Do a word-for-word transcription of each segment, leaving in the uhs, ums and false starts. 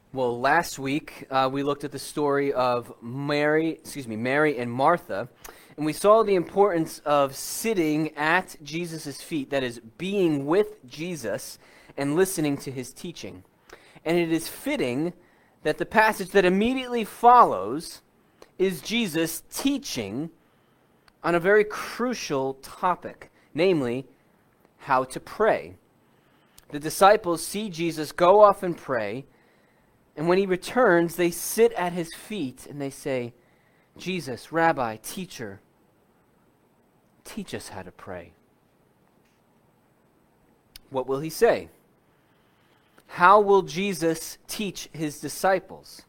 Well, last week uh, we looked at the story of Mary, excuse me, Mary and Martha, and we saw the importance of sitting at Jesus' feet, that is, being with Jesus and listening to his teaching. And it is fitting that the passage that immediately follows is Jesus teaching on a very crucial topic, namely, how to pray. The disciples see Jesus go off and pray, and when he returns, they sit at his feet and they say, Jesus, Rabbi, teacher, teach us how to pray. What will he say? How will Jesus teach his disciples?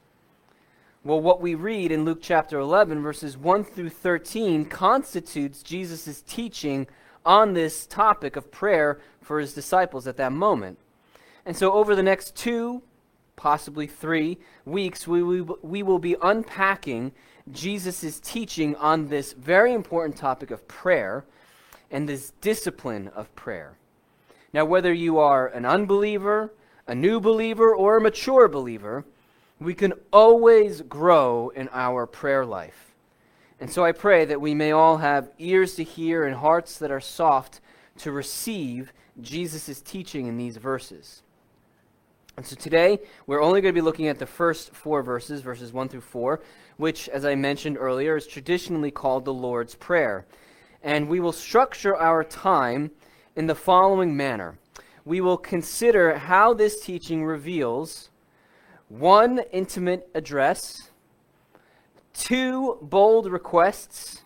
Well, what we read in Luke chapter eleven, verses one through thirteen, constitutes Jesus' teaching on this topic of prayer for his disciples at that moment. And so over the next two, possibly three weeks, we, we, we will be unpacking Jesus' teaching on this very important topic of prayer and this discipline of prayer. Now, whether you are an unbeliever, a new believer, or a mature believer, we can always grow in our prayer life. And so I pray that we may all have ears to hear and hearts that are soft to receive Jesus' teaching in these verses. And so today, we're only going to be looking at the first four verses, verses one through four, which, as I mentioned earlier, is traditionally called the Lord's Prayer. And we will structure our time in the following manner. We will consider how this teaching reveals one intimate address, two bold requests,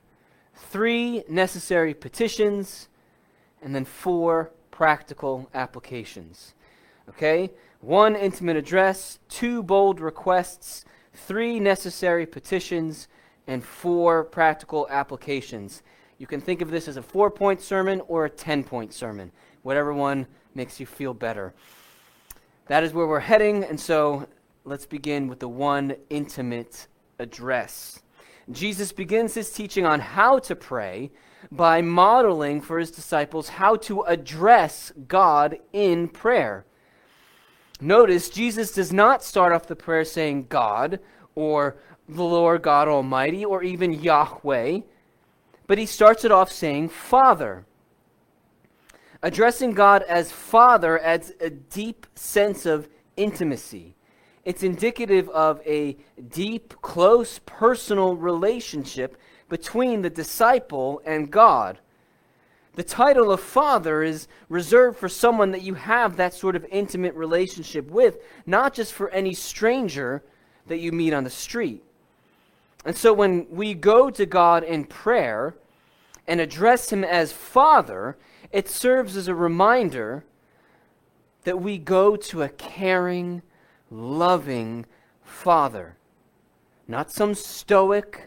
three necessary petitions, and then four practical applications. Okay? One intimate address, two bold requests, three necessary petitions, and four practical applications. You can think of this as a four-point sermon or a ten-point sermon, whatever one makes you feel better. That is where we're heading, and so let's begin with the one intimate address. Jesus begins his teaching on how to pray by modeling for his disciples how to address God in prayer. Notice, Jesus does not start off the prayer saying God, or the Lord God Almighty, or even Yahweh, but he starts it off saying Father. Addressing God as Father adds a deep sense of intimacy. It's indicative of a deep, close, personal relationship between the disciple and God. The title of Father is reserved for someone that you have that sort of intimate relationship with, not just for any stranger that you meet on the street. And so when we go to God in prayer and address him as Father, it serves as a reminder that we go to a caring, loving Father. Not some stoic,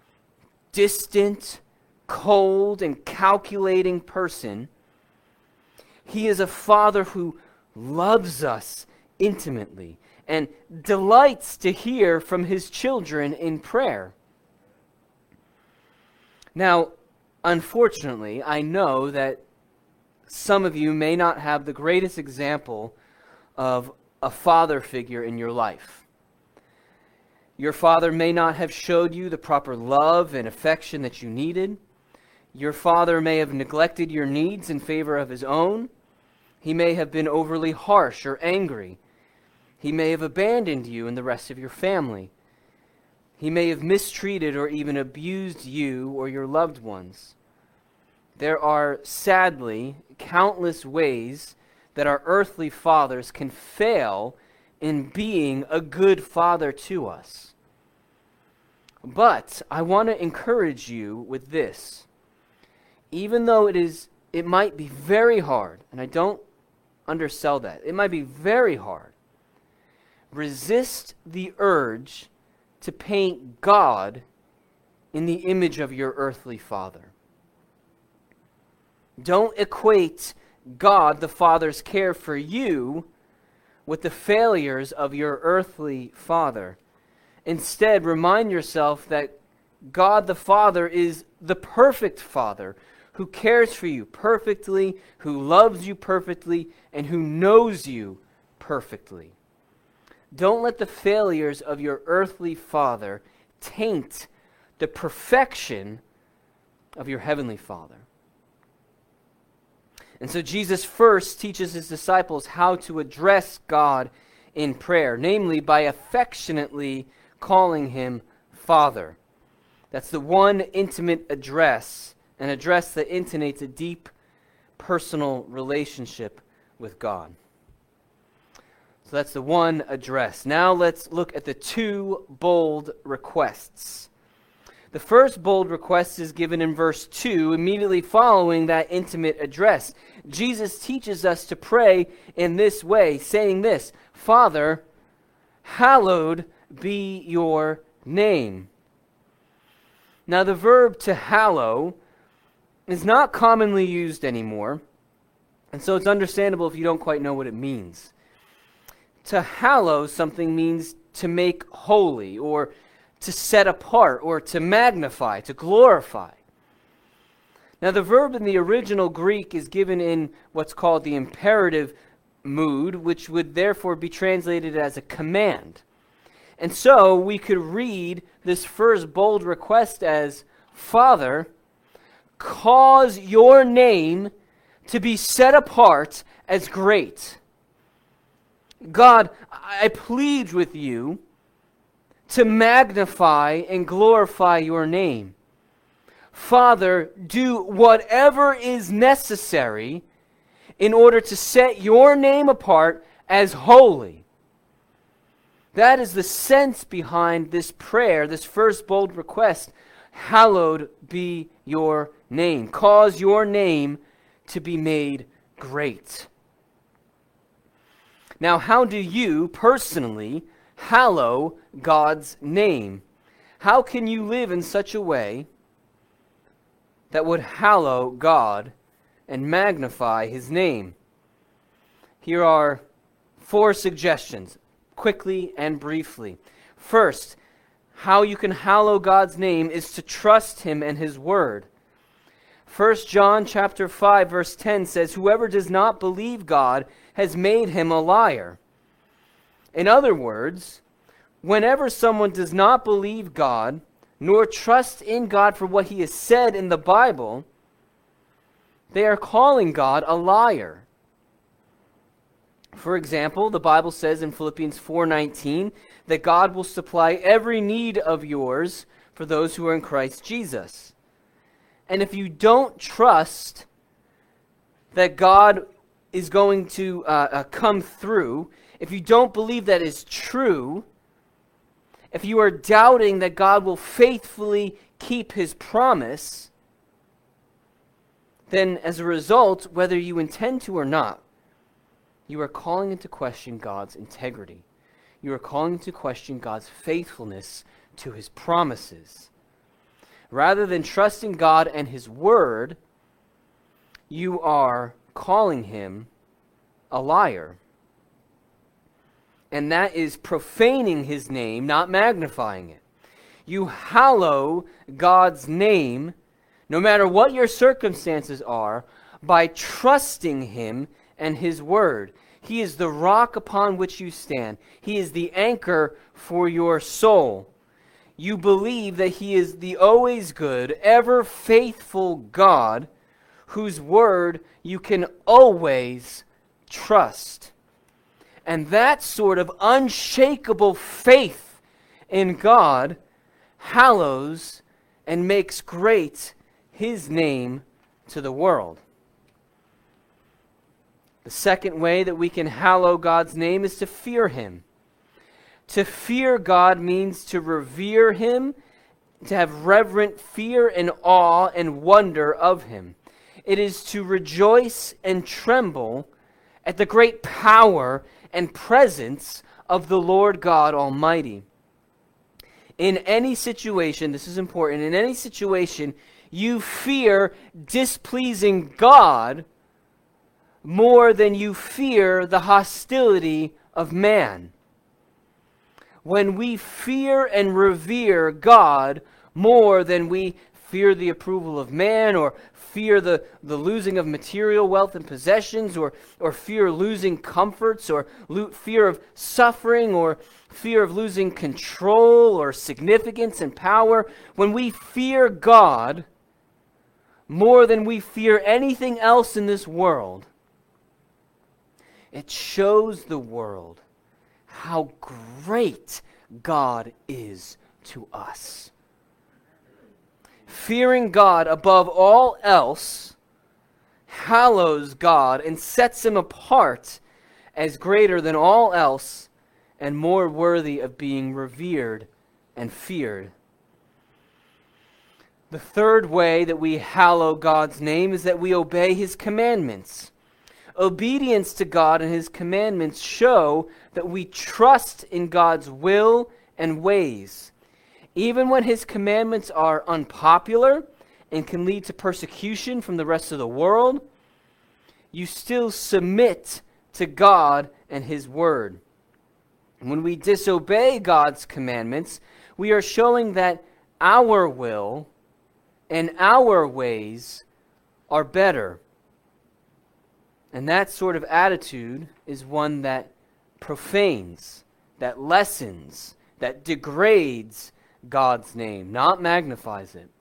distant, cold and calculating person. He is a Father who loves us intimately and delights to hear from his children in prayer. Now, unfortunately, I know that some of you may not have the greatest example of a father figure in your life. Your father may not have showed you the proper love and affection that you needed. Your father may have neglected your needs in favor of his own. He may have been overly harsh or angry. He may have abandoned you and the rest of your family. He may have mistreated or even abused you or your loved ones. There are, sadly, countless ways that our earthly fathers can fail in being a good father to us. But I want to encourage you with this. Even though it is, it might be very hard, and I don't undersell that, it might be very hard, resist the urge to paint God in the image of your earthly father. Don't equate God, the Father's care for you, with the failures of your earthly father. Instead, remind yourself that God the Father is the perfect Father who cares for you perfectly, who loves you perfectly, and who knows you perfectly. Don't let the failures of your earthly father taint the perfection of your heavenly Father. And so Jesus first teaches his disciples how to address God in prayer, namely by affectionately calling him Father. That's the one intimate address, an address that intonates a deep personal relationship with God. So that's the one address. Now let's look at the two bold requests. The first bold request is given in verse two, immediately following that intimate address. Jesus teaches us to pray in this way, saying this, Father, hallowed be your name. Now the verb to hallow is not commonly used anymore, and so it's understandable if you don't quite know what it means. To hallow something means to make holy, or to set apart, or to magnify, to glorify. Now the verb in the original Greek is given in what's called the imperative mood, which would therefore be translated as a command. And so we could read this first bold request as, Father, cause your name to be set apart as great. God, I plead with you to magnify and glorify your name. Father, do whatever is necessary in order to set your name apart as holy. That is the sense behind this prayer, this first bold request. Hallowed be your name. Cause your name to be made great. Now, how do you personally hallow God's name? How can you live in such a way that would hallow God and magnify his name? Here are four suggestions, quickly and briefly. First, how you can hallow God's name is to trust him and his word. First John chapter five verse ten says, whoever does not believe God has made him a liar. In other words, whenever someone does not believe God, nor trust in God for what he has said in the Bible, they are calling God a liar. For example, the Bible says in Philippians four nineteen that God will supply every need of yours for those who are in Christ Jesus. And if you don't trust that God is going to uh, uh, come through, if you don't believe that is true, if you are doubting that God will faithfully keep his promise, then as a result, whether you intend to or not, you are calling into question God's integrity. You are calling into question God's faithfulness to his promises. Rather than trusting God and his word, you are calling him a liar. And that is profaning his name, not magnifying it. You hallow God's name, no matter what your circumstances are, by trusting him and his word. He is the rock upon which you stand. He is the anchor for your soul. You believe that he is the always good, ever faithful God, whose word you can always trust. And that sort of unshakable faith in God hallows and makes great his name to the world. The second way that we can hallow God's name is to fear him. To fear God means to revere him, to have reverent fear and awe and wonder of him. It is to rejoice and tremble at the great power and presence of the Lord God Almighty. In any situation, this is important, in any situation, you fear displeasing God more than you fear the hostility of man. When we fear and revere God more than we fear the approval of man, or fear the, the losing of material wealth and possessions, or, or fear losing comforts, or lo- fear of suffering, or fear of losing control or significance and power. When we fear God more than we fear anything else in this world, it shows the world how great God is to us. Fearing God above all else hallows God and sets him apart as greater than all else and more worthy of being revered and feared. The third way that we hallow God's name is that we obey his commandments. Obedience to God and his commandments show that we trust in God's will and ways. Even when his commandments are unpopular and can lead to persecution from the rest of the world, you still submit to God and his word. When we disobey God's commandments, we are showing that our will and our ways are better. And that sort of attitude is one that profanes, that lessens, that degrades God's name, not magnifies it.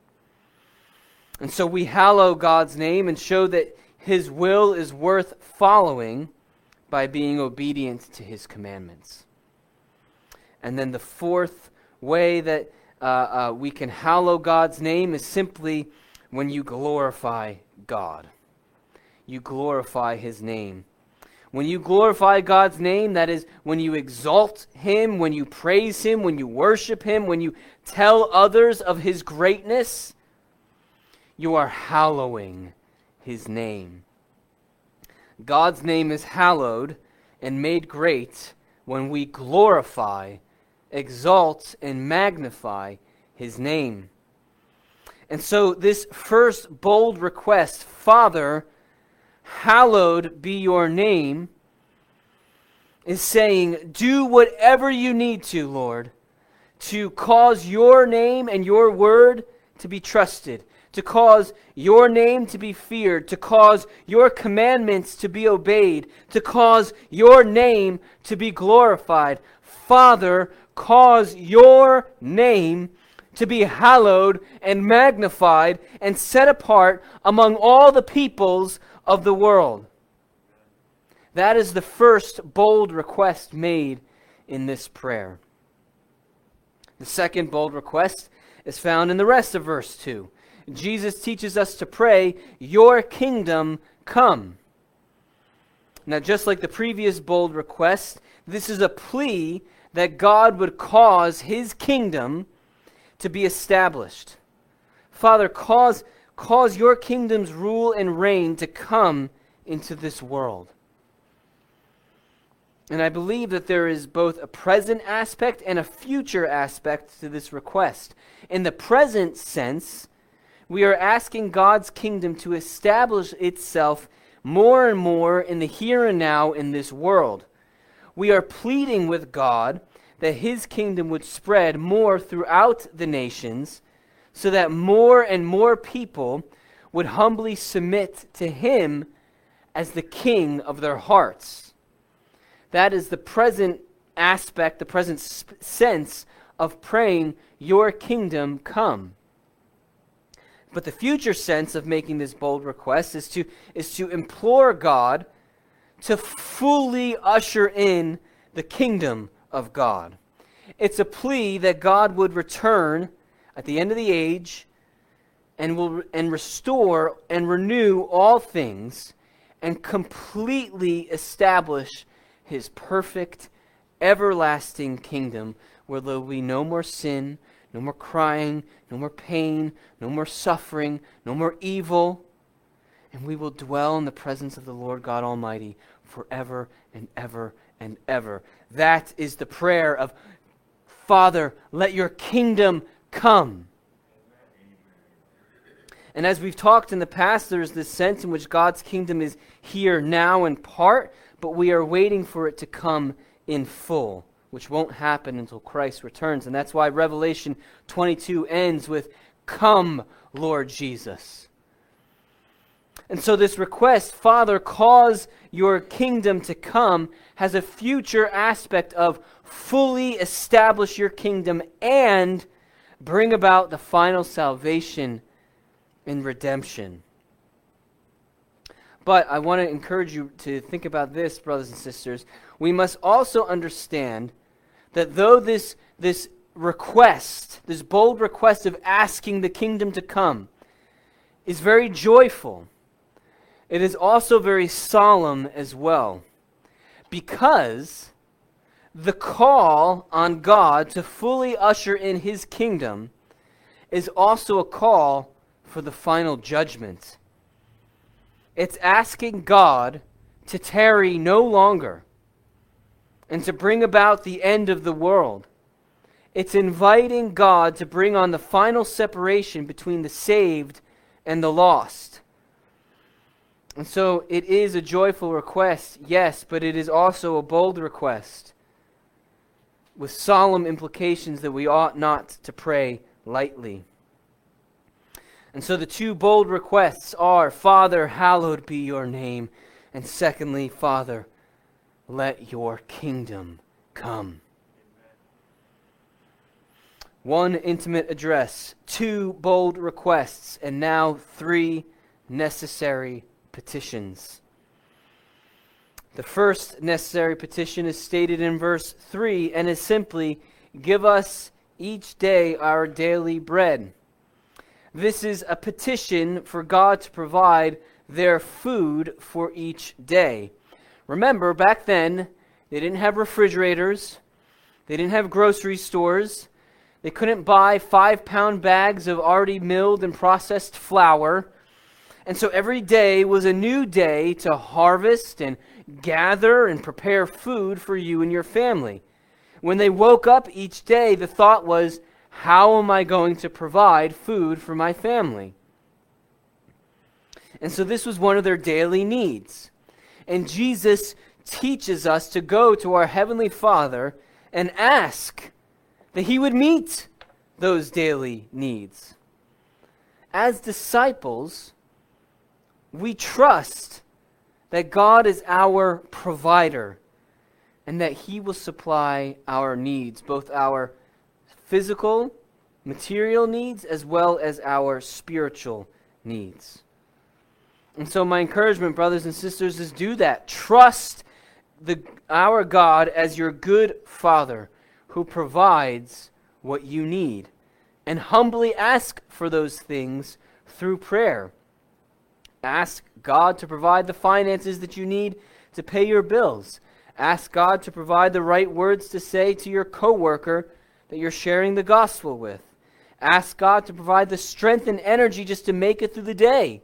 And so we hallow God's name and show that his will is worth following by being obedient to his commandments. And then the fourth way that uh, uh, we can hallow God's name is simply when you glorify God. You glorify his name. When you glorify God's name, that is, when you exalt him, when you praise him, when you worship him, when you tell others of his greatness, you are hallowing his name. God's name is hallowed and made great when we glorify, exalt, and magnify his name. And so this first bold request, Father, hallowed be your name, is saying, do whatever you need to, Lord, to cause your name and your word to be trusted, to cause your name to be feared, to cause your commandments to be obeyed, to cause your name to be glorified. Father, cause your name to be hallowed and magnified and set apart among all the peoples of the world. That is the first bold request made in this prayer. The second bold request is found in the rest of verse two. Jesus teaches us to pray, your kingdom come. Now, just like the previous bold request, this is a plea that God would cause his kingdom to be established. Father, cause, cause your kingdom's rule and reign to come into this world. And I believe that there is both a present aspect and a future aspect to this request. In the present sense, we are asking God's kingdom to establish itself more and more in the here and now in this world. We are pleading with God that his kingdom would spread more throughout the nations so that more and more people would humbly submit to him as the king of their hearts. That is the present aspect, the present sp- sense of praying, your kingdom come. But the future sense of making this bold request is to, is to implore God to fully usher in the kingdom of God. It's a plea that God would return at the end of the age and will and restore and renew all things and completely establish his perfect, everlasting kingdom where there will be no more sin, no more crying, no more pain, no more suffering, no more evil. And we will dwell in the presence of the Lord God Almighty forever and ever and ever. That is the prayer of, Father, let your kingdom come. And as we've talked in the past, there's this sense in which God's kingdom is here now in part, but we are waiting for it to come in full, which won't happen until Christ returns. And that's why Revelation twenty-two ends with, come, Lord Jesus. And so this request, Father, cause your kingdom to come, has a future aspect of fully establish your kingdom and bring about the final salvation and redemption. But I want to encourage you to think about this, brothers and sisters. We must also understand that though this, this request, this bold request of asking the kingdom to come, is very joyful, it is also very solemn as well. Because the call on God to fully usher in his kingdom is also a call for the final judgment. It's asking God to tarry no longer and to bring about the end of the world. It's inviting God to bring on the final separation between the saved and the lost. And so it is a joyful request, yes, but it is also a bold request with solemn implications that we ought not to pray lightly. And so the two bold requests are, Father, hallowed be your name. And secondly, Father, let your kingdom come. One intimate address, two bold requests, and now three necessary petitions. The first necessary petition is stated in verse three and is simply, give us each day our daily bread. This is a petition for God to provide their food for each day. Remember, back then, they didn't have refrigerators. They didn't have grocery stores. They couldn't buy five-pound bags of already milled and processed flour. And so every day was a new day to harvest and gather and prepare food for you and your family. When they woke up each day, the thought was, how am I going to provide food for my family? And so this was one of their daily needs. And Jesus teaches us to go to our Heavenly Father and ask that He would meet those daily needs. As disciples, we trust that God is our provider and that He will supply our needs, both our physical, material needs, as well as our spiritual needs. And so my encouragement, brothers and sisters, is do that. Trust the, our God as your good Father who provides what you need. And humbly ask for those things through prayer. Ask God to provide the finances that you need to pay your bills. Ask God to provide the right words to say to your coworker that you're sharing the gospel with. Ask God to provide the strength and energy just to make it through the day.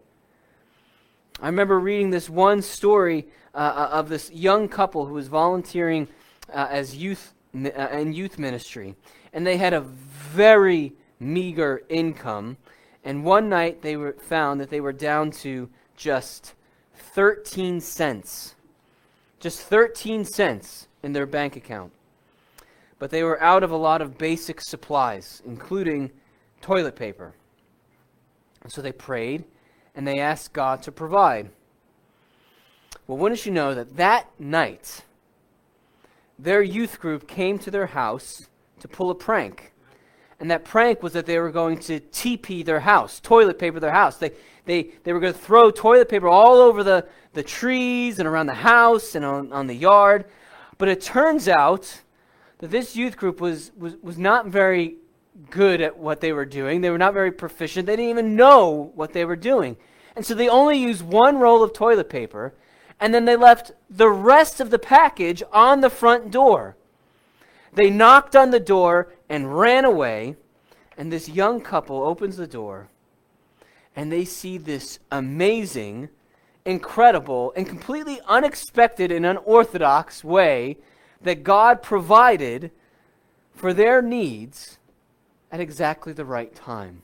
I remember reading this one story uh, of this young couple who was volunteering uh, as youth uh, in youth ministry. And they had a very meager income. And one night they were found that they were down to just thirteen cents. Just thirteen cents in their bank account. But they were out of a lot of basic supplies, including toilet paper. And so they prayed, and they asked God to provide. Well, wouldn't you know that that night, their youth group came to their house to pull a prank. And that prank was that they were going to T P their house, toilet paper their house. They they they were going to throw toilet paper all over the, the trees and around the house and on, on the yard. But it turns out that this youth group was, was, was not very good at what they were doing. They were not very proficient. They didn't even know what they were doing. And so they only used one roll of toilet paper, and then they left the rest of the package on the front door. They knocked on the door and ran away, and this young couple opens the door, and they see this amazing, incredible, and completely unexpected and unorthodox way that God provided for their needs at exactly the right time.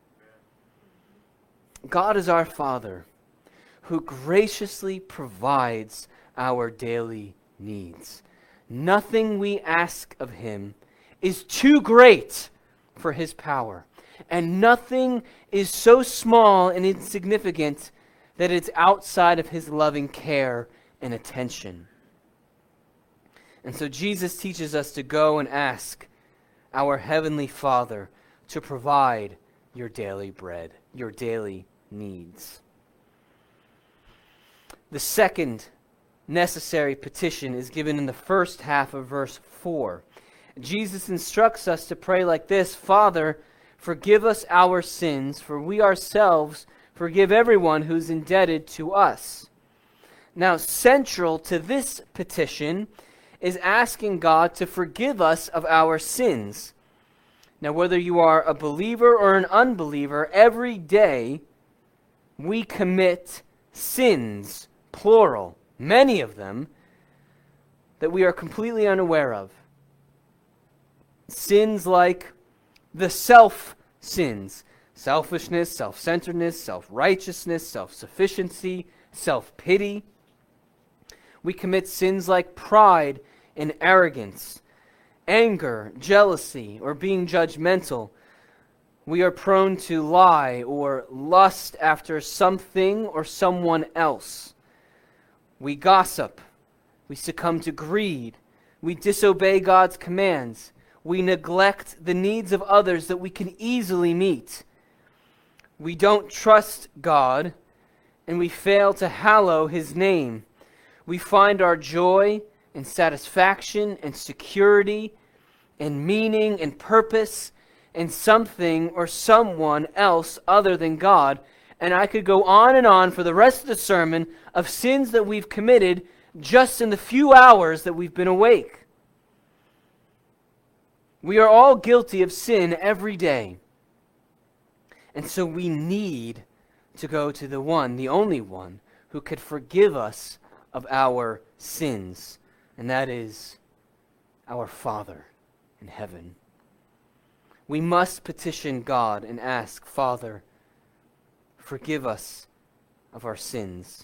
God is our Father who graciously provides our daily needs. Nothing we ask of Him is too great for His power. and nothing is so small and insignificant that it's outside of his loving care and attention. And so Jesus teaches us to go and ask our Heavenly Father to provide your daily bread, your daily needs. The second necessary petition is given in the first half of verse four. Jesus instructs us to pray like this: Father, forgive us our sins, for we ourselves forgive everyone who's indebted to us. Now, central to this petition is asking God to forgive us of our sins. Now, whether you are a believer or an unbeliever, every day we commit sins, plural, many of them, that we are completely unaware of. Sins like the self-sins, selfishness, self-centeredness, self-righteousness, self-sufficiency, self-pity. We commit sins like pride and arrogance, anger, jealousy, or being judgmental. We are prone to lie or lust after something or someone else. We gossip. We succumb to greed. We disobey God's commands. We neglect the needs of others that we can easily meet. We don't trust God, and we fail to hallow his name. We find our joy and satisfaction and security and meaning and purpose in something or someone else other than God. And I could go on and on for the rest of the sermon of sins that we've committed just in the few hours that we've been awake. We are all guilty of sin every day. And so we need to go to the one, the only one, who could forgive us of our sins. And that is our Father in heaven. We must petition God and ask, Father, forgive us of our sins.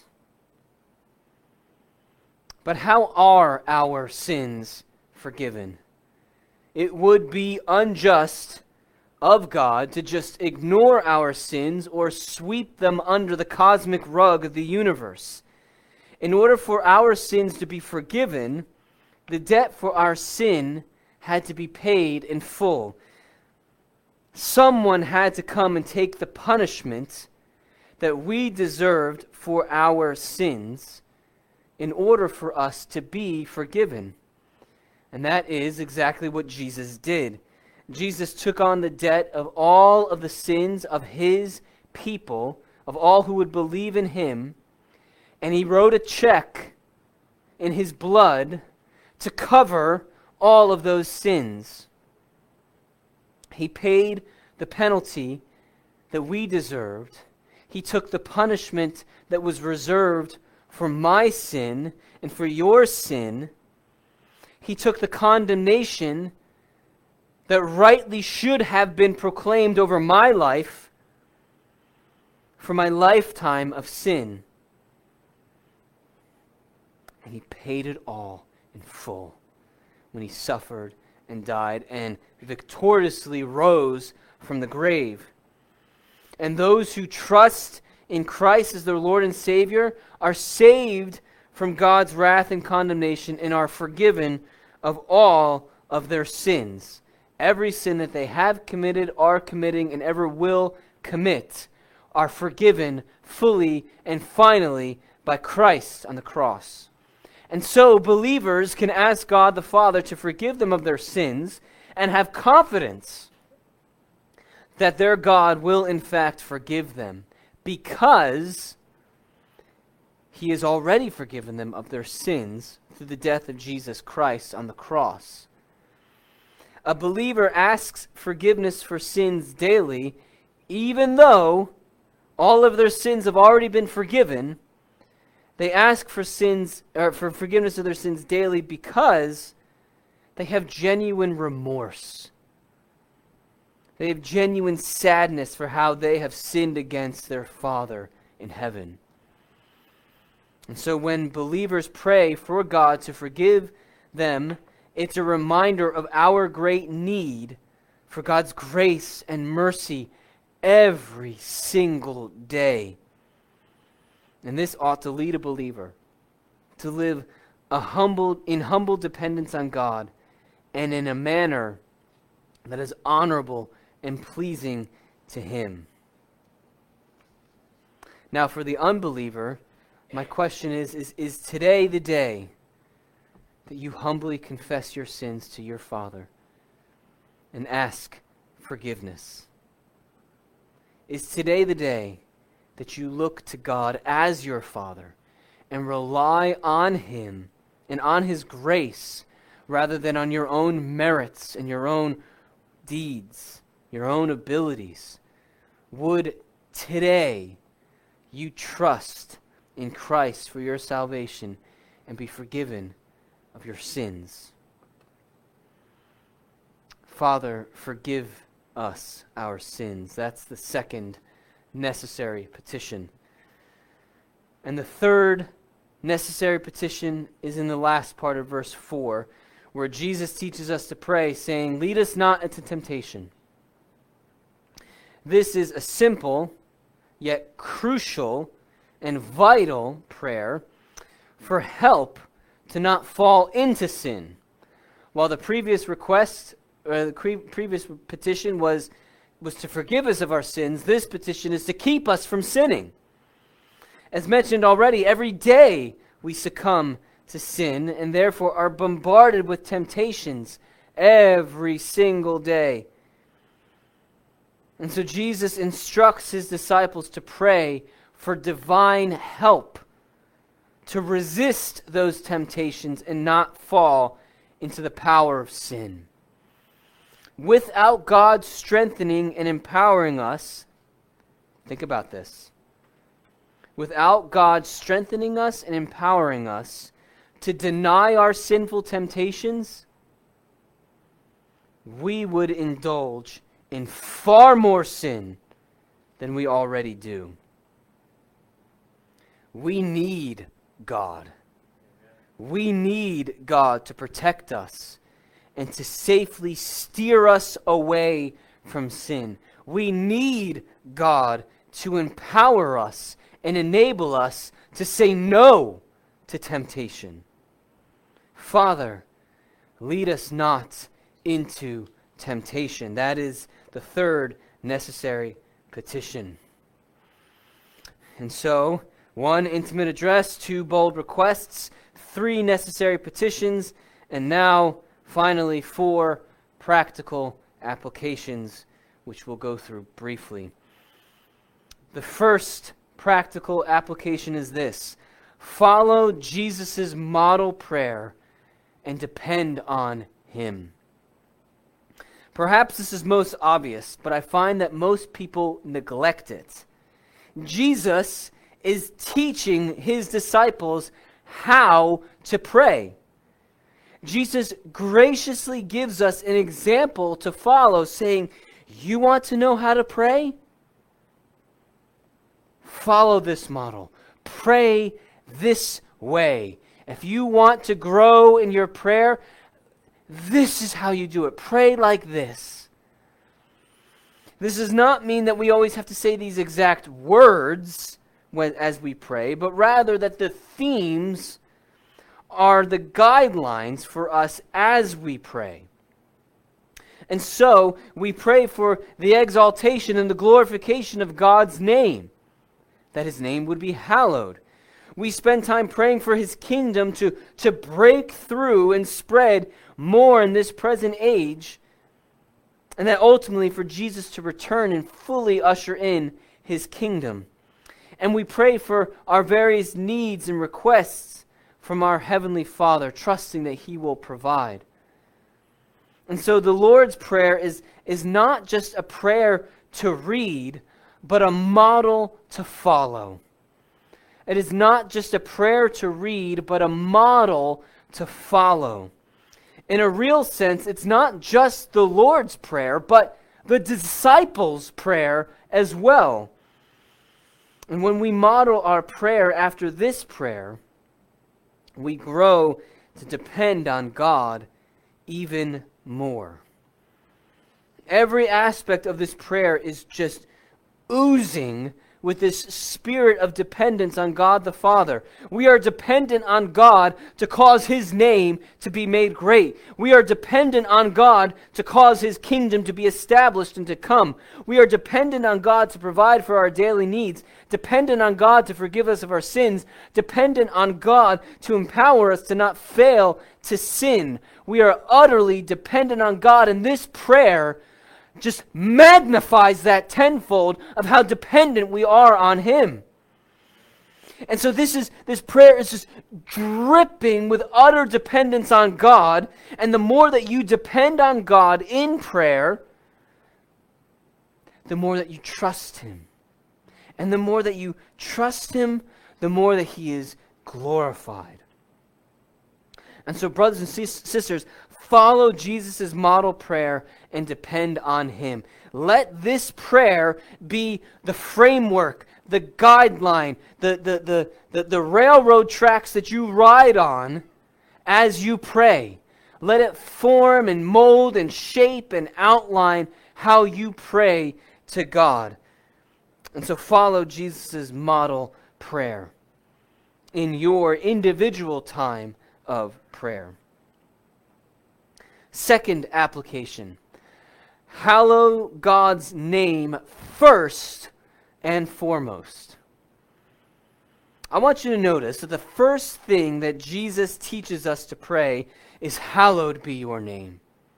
But how are our sins forgiven? It would be unjust of God to just ignore our sins or sweep them under the cosmic rug of the universe. In order for our sins to be forgiven, the debt for our sin had to be paid in full. Someone had to come and take the punishment that we deserved for our sins in order for us to be forgiven. And that is exactly what Jesus did. Jesus took on the debt of all of the sins of his people, of all who would believe in him, and he wrote a check in his blood to cover all of those sins. He paid the penalty that we deserved. He took the punishment that was reserved for my sin and for your sin. He took the condemnation that rightly should have been proclaimed over my life for my lifetime of sin. And he paid it all in full when he suffered and died and victoriously rose from the grave. And those who trust in Christ as their Lord and Savior are saved from God's wrath and condemnation and are forgiven of all of their sins. Every sin that they have committed, are committing, and ever will commit are forgiven fully and finally by Christ on the cross. And so believers can ask God the Father to forgive them of their sins and have confidence that their God will in fact forgive them, because he has already forgiven them of their sins through the death of Jesus Christ on the cross. A believer asks forgiveness for sins daily, even though all of their sins have already been forgiven. They ask for sins or for forgiveness of their sins daily because they have genuine remorse. They have genuine sadness for how they have sinned against their Father in heaven. And so when believers pray for God to forgive them, it's a reminder of our great need for God's grace and mercy every single day. And this ought to lead a believer to live a humble, in humble dependence on God and in a manner that is honorable and pleasing to Him. Now, for the unbeliever, my question is, is, is today the day that you humbly confess your sins to your Father and ask forgiveness? Is today the day that you look to God as your Father and rely on Him and on His grace rather than on your own merits and your own deeds, your own abilities? Would today you trust in Christ for your salvation and be forgiven of your sins? Father, forgive us our sins. That's the second necessary petition. And the third necessary petition is in the last part of verse four, where Jesus teaches us to pray, saying, "Lead us not into temptation." This is a simple, yet crucial and vital prayer for help to not fall into sin. While the previous request, or the pre- previous petition was, was to forgive us of our sins, this petition is to keep us from sinning. As mentioned already, every day we succumb to sin and therefore are bombarded with temptations every single day. And so Jesus instructs His disciples to pray for divine help to resist those temptations and not fall into the power of sin. Without God strengthening and empowering us, think about this. Without God strengthening us and empowering us to deny our sinful temptations, we would indulge in far more sin than we already do. We need God. We need God to protect us and to safely steer us away from sin. We need God to empower us and enable us to say no to temptation. Father, lead us not into temptation. That is the third necessary petition. And so, one intimate address, two bold requests, three necessary petitions, and now, finally, four practical applications, which we'll go through briefly. The first practical application is this: follow Jesus' model prayer and depend on Him. Perhaps this is most obvious, but I find that most people neglect it. Jesus is teaching His disciples how to pray. Jesus graciously gives us an example to follow, saying, "You want to know how to pray? Follow this model. Pray this way. If you want to grow in your prayer, this is how you do it. Pray like this." This does not mean that we always have to say these exact words when, as we pray, but rather that the themes are the guidelines for us as we pray. And so, we pray for the exaltation and the glorification of God's name, that His name would be hallowed. We spend time praying for His kingdom to, to break through and spread more in this present age, and that ultimately for Jesus to return and fully usher in His kingdom. And we pray for our various needs and requests from our Heavenly Father, trusting that He will provide. And so the Lord's Prayer is, is not just a prayer to read, but a model to follow. It is not just a prayer to read, but a model to follow. In a real sense, it's not just the Lord's Prayer, but the disciples' prayer as well. And when we model our prayer after this prayer, we grow to depend on God even more. Every aspect of this prayer is just oozing with this spirit of dependence on God the Father. We are dependent on God to cause His name to be made great. We are dependent on God to cause His kingdom to be established and to come. We are dependent on God to provide for our daily needs, dependent on God to forgive us of our sins, dependent on God to empower us to not fail to sin. We are utterly dependent on God, and this prayer just magnifies that tenfold of how dependent we are on Him. And so this is this prayer is just dripping with utter dependence on God, and the more that you depend on God in prayer, the more that you trust Him. And the more that you trust Him, the more that He is glorified. And so, brothers and sis- sisters, follow Jesus' model prayer and depend on Him. Let this prayer be the framework, the guideline, the, the, the, the, the railroad tracks that you ride on as you pray. Let it form and mold and shape and outline how you pray to God. And so follow Jesus' model prayer in your individual time of prayer. Second application. Hallow God's name first and foremost. I want you to notice that the first thing that Jesus teaches us to pray is, hallowed be your name.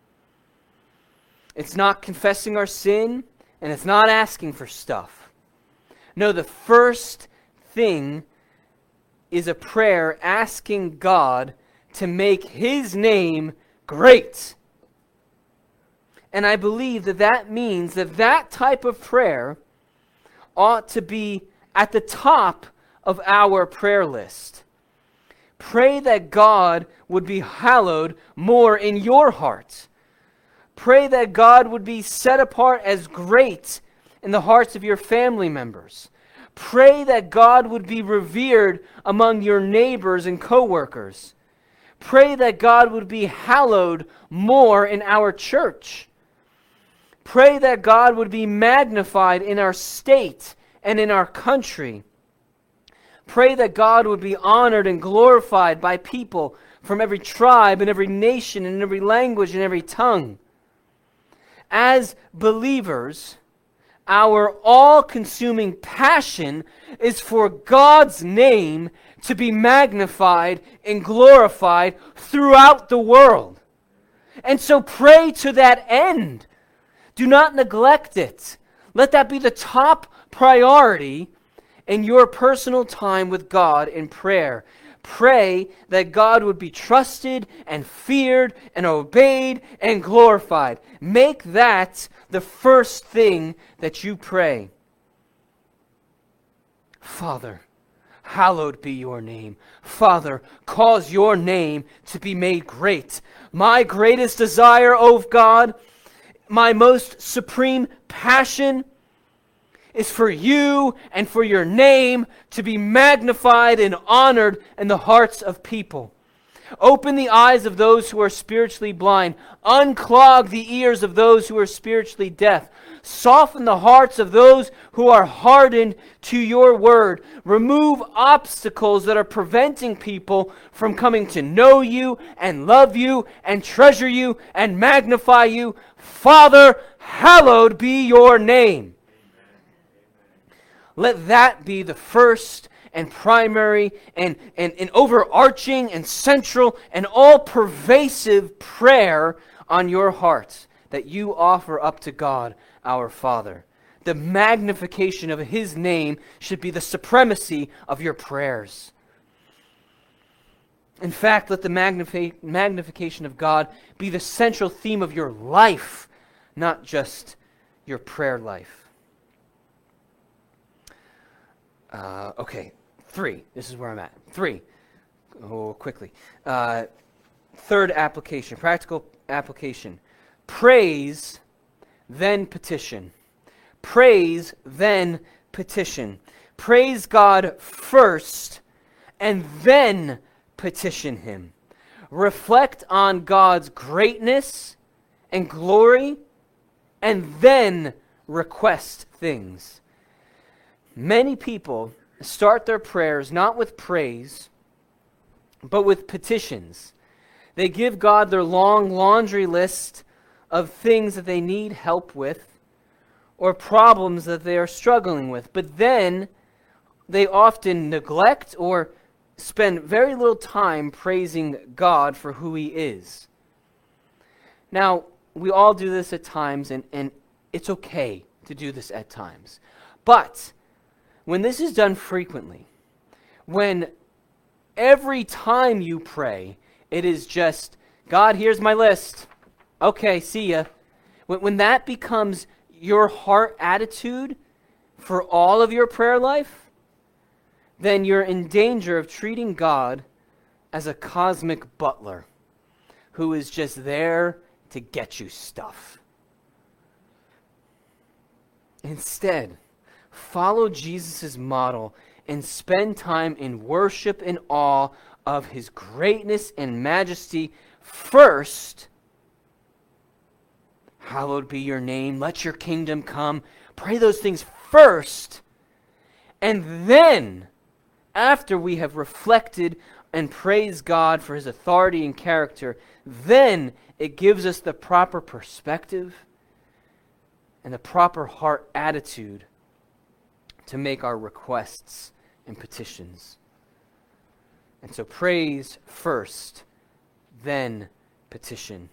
It's not confessing our sin, and it's not asking for stuff. No, the first thing is a prayer asking God to make His name great. And I believe that that means that that type of prayer ought to be at the top of our prayer list. Pray that God would be hallowed more in your heart. Pray that God would be set apart as great in the hearts of your family members. Pray that God would be revered among your neighbors and co-workers. Pray that God would be hallowed more in our church. Pray that God would be magnified in our state and in our country. Pray that God would be honored and glorified by people from every tribe and every nation and every language and every tongue. As believers, our all-consuming passion is for God's name to be magnified and glorified throughout the world. And so pray to that end. Do not neglect it. Let that be the top priority in your personal time with God in prayer. Pray that God would be trusted and feared and obeyed and glorified. Make that the first thing that you pray. Father, hallowed be your name. Father, cause your name to be made great. My greatest desire, O God, my most supreme passion is for you and for your name to be magnified and honored in the hearts of people. Open the eyes of those who are spiritually blind. Unclog the ears of those who are spiritually deaf. Soften the hearts of those who are hardened to your word. Remove obstacles that are preventing people from coming to know you and love you and treasure you and magnify you. Father, hallowed be your name. Let that be the first and primary and, and, and overarching and central and all-pervasive prayer on your heart that you offer up to God, our Father. The magnification of His name should be the supremacy of your prayers. In fact, let the magnifi- magnification of God be the central theme of your life, not just your prayer life. Uh, okay, three. This is where I'm at. Three. Oh, quickly. Uh, third application, practical application. Praise, then petition. Praise, then petition. Praise God first, and then petition Him. Reflect on God's greatness and glory, and then request things. Many people start their prayers not with praise, but with petitions. They give God their long laundry list of things that they need help with or problems that they are struggling with. But then they often neglect or spend very little time praising God for who He is. Now, we all do this at times, and, and it's okay to do this at times. But when this is done frequently, when every time you pray, it is just, God, here's my list. Okay, see ya. When, when that becomes your heart attitude for all of your prayer life, then you're in danger of treating God as a cosmic butler who is just there to get you stuff. Instead, follow Jesus' model and spend time in worship and awe of His greatness and majesty first. Hallowed be your name. Let your kingdom come. Pray those things first. And then, after we have reflected and praised God for His authority and character, then it gives us the proper perspective and the proper heart attitude to make our requests and petitions. And so praise first, then petition.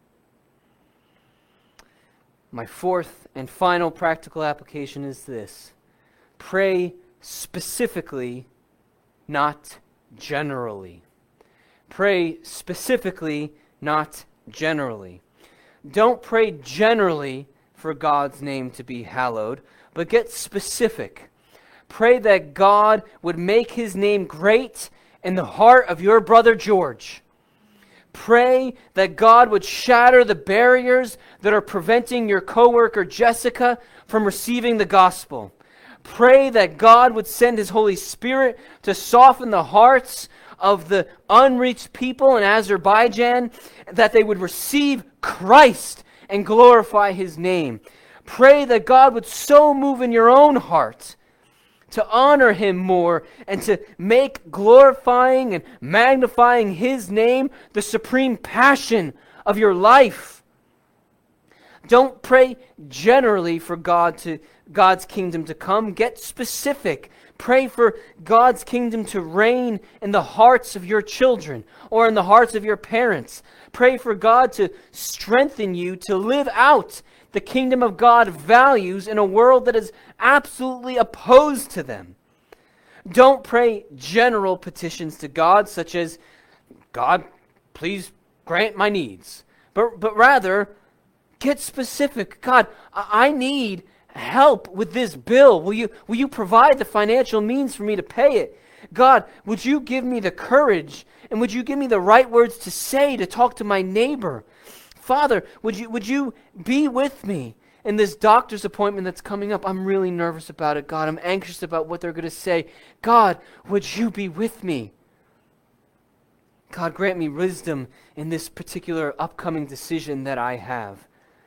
My fourth and final practical application is this: pray specifically, not generally. Pray specifically, not generally. Don't pray generally for God's name to be hallowed, but get specific. Pray that God would make His name great in the heart of your brother George. Pray that God would shatter the barriers that are preventing your coworker Jessica from receiving the gospel. Pray that God would send His Holy Spirit to soften the hearts of the unreached people in Azerbaijan, that they would receive Christ and glorify His name. Pray that God would so move in your own heart to honor Him more and to make glorifying and magnifying His name the supreme passion of your life. Don't pray generally for God to God's kingdom to come. Get specific. Pray for God's kingdom to reign in the hearts of your children or in the hearts of your parents. Pray for God to strengthen you to live out the kingdom of God values in a world that is absolutely opposed to them. Don't pray general petitions to God, such as, God, please grant my needs. But, but rather, get specific. God, I need help with this bill. Will you, will you provide the financial means for me to pay it? God, would you give me the courage and would you give me the right words to say to talk to my neighbor? Father, would you would you be with me in this doctor's appointment that's coming up? I'm really nervous about it, God. I'm anxious about what they're going to say. God, would you be with me? God, grant me wisdom in this particular upcoming decision that I have.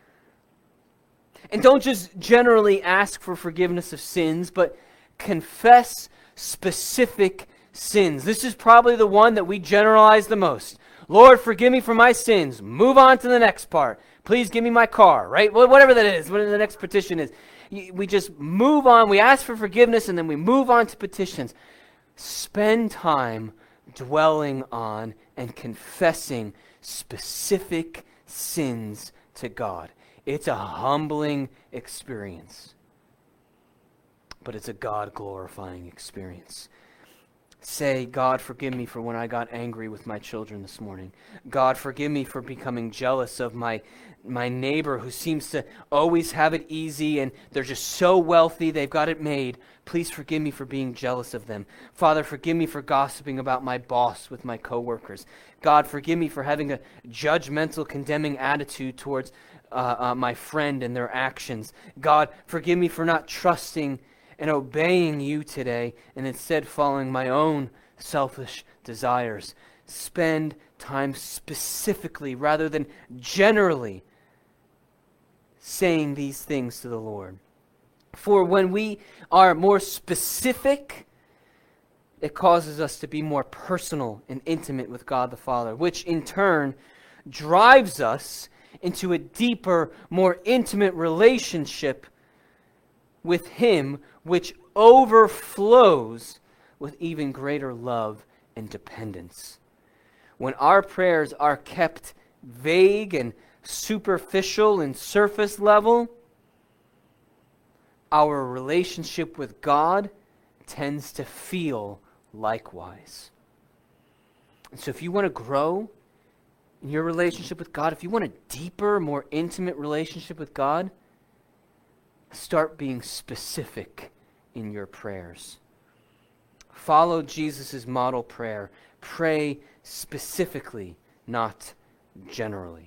And don't just generally ask for forgiveness of sins, but confess specific sins. This is probably the one that we generalize the most. Lord, forgive me for my sins. Move on to the next part. Please give me my car, right? Whatever that is, whatever the next petition is. We just move on. We ask for forgiveness and then we move on to petitions. Spend time dwelling on and confessing specific sins to God. It's a humbling experience, but it's a God-glorifying experience. Say, God, forgive me for when I got angry with my children this morning. God, forgive me for becoming jealous of my my neighbor who seems to always have it easy and they're just so wealthy, they've got it made. Please forgive me for being jealous of them. Father, forgive me for gossiping about my boss with my coworkers. God, forgive me for having a judgmental, condemning attitude towards uh, uh, my friend and their actions. God, forgive me for not trusting and obeying you today and instead following my own selfish desires. Spend time specifically rather than generally saying these things to the Lord. For when we are more specific, it causes us to be more personal and intimate with God the Father, which in turn drives us into a deeper, more intimate relationship with Him, which overflows with even greater love and dependence. When our prayers are kept vague and superficial and surface level, our relationship with God tends to feel likewise. And so if you want to grow in your relationship with God, if you want a deeper, more intimate relationship with God, start being specific in your prayers. Follow Jesus' model prayer. Pray specifically, not generally.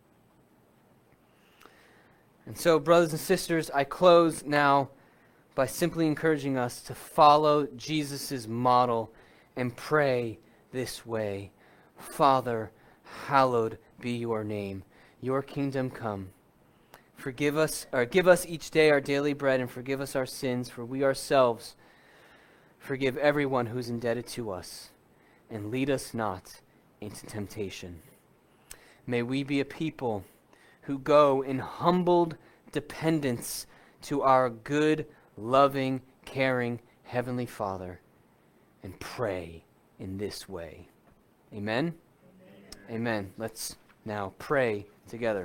And so, brothers and sisters, I close now by simply encouraging us to follow Jesus' model and pray this way. Father, hallowed be your name. Your kingdom come. Forgive us, or give us each day our daily bread, and forgive us our sins, for we ourselves forgive everyone who's indebted to us. And lead us not into temptation. May we be a people who go in humbled dependence to our good, loving, caring Heavenly Father and pray in this way. Amen? Amen. Amen. Let's now pray together.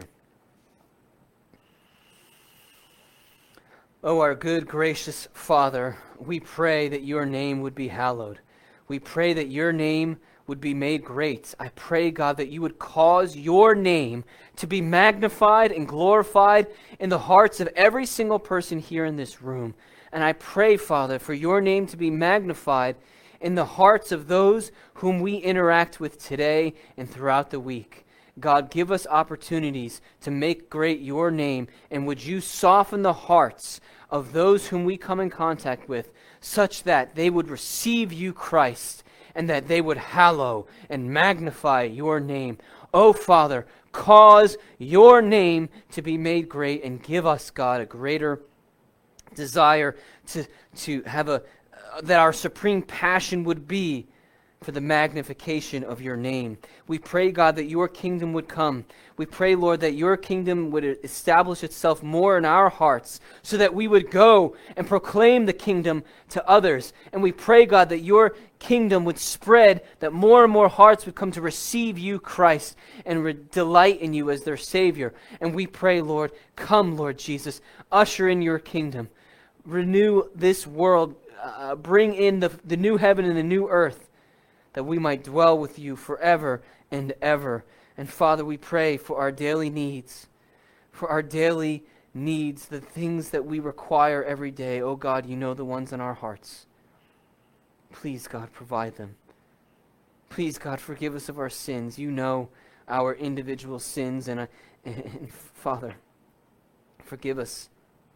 Oh, our good, gracious Father, we pray that your name would be hallowed. We pray that your name would be made great. I pray, God, that you would cause your name to be magnified and glorified in the hearts of every single person here in this room. And I pray, Father, for your name to be magnified in the hearts of those whom we interact with today and throughout the week. God, give us opportunities to make great your name, and would you soften the hearts of those whom we come in contact with, such that they would receive you, Christ, and that they would hallow and magnify your name. Oh, Father, cause your name to be made great, and give us, God, a greater desire to, to have a, uh, that our supreme passion would be for the magnification of your name. We pray, God, that your kingdom would come. We pray, Lord, that your kingdom would establish itself more in our hearts, so that we would go and proclaim the kingdom to others. And we pray, God, that your kingdom would spread, that more and more hearts would come to receive you, Christ, and re- delight in you as their Savior. And we pray, Lord, come, Lord Jesus, usher in your kingdom. Renew this world. Uh, bring in the, the new heaven and the new earth, that we might dwell with you forever and ever. And Father, we pray for our daily needs, for our daily needs, the things that we require every day. Oh God, you know the ones in our hearts. Please, God, provide them. Please, God, forgive us of our sins. You know our individual sins, and, uh, and, and Father, forgive us.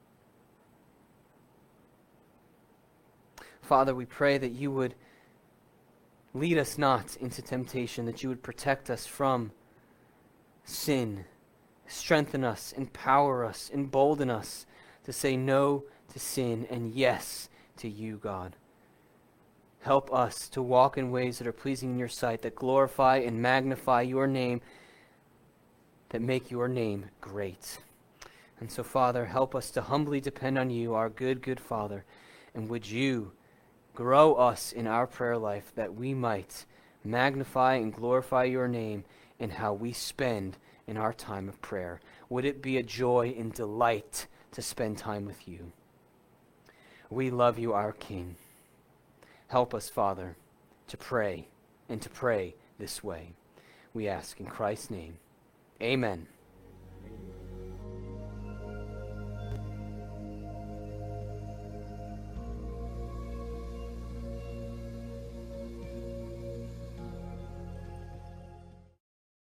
Father, we pray that you would lead us not into temptation, that you would protect us from sin. Strengthen us, empower us, embolden us to say no to sin and yes to you, God. Help us to walk in ways that are pleasing in your sight, that glorify and magnify your name, that make your name great. And so, Father, help us to humbly depend on you, our good, good Father. And would you grow us in our prayer life, that we might magnify and glorify your name in how we spend in our time of prayer. Would it be a joy and delight to spend time with you? We love you, our King. Help us, Father, to pray and to pray this way. We ask in Christ's name. Amen.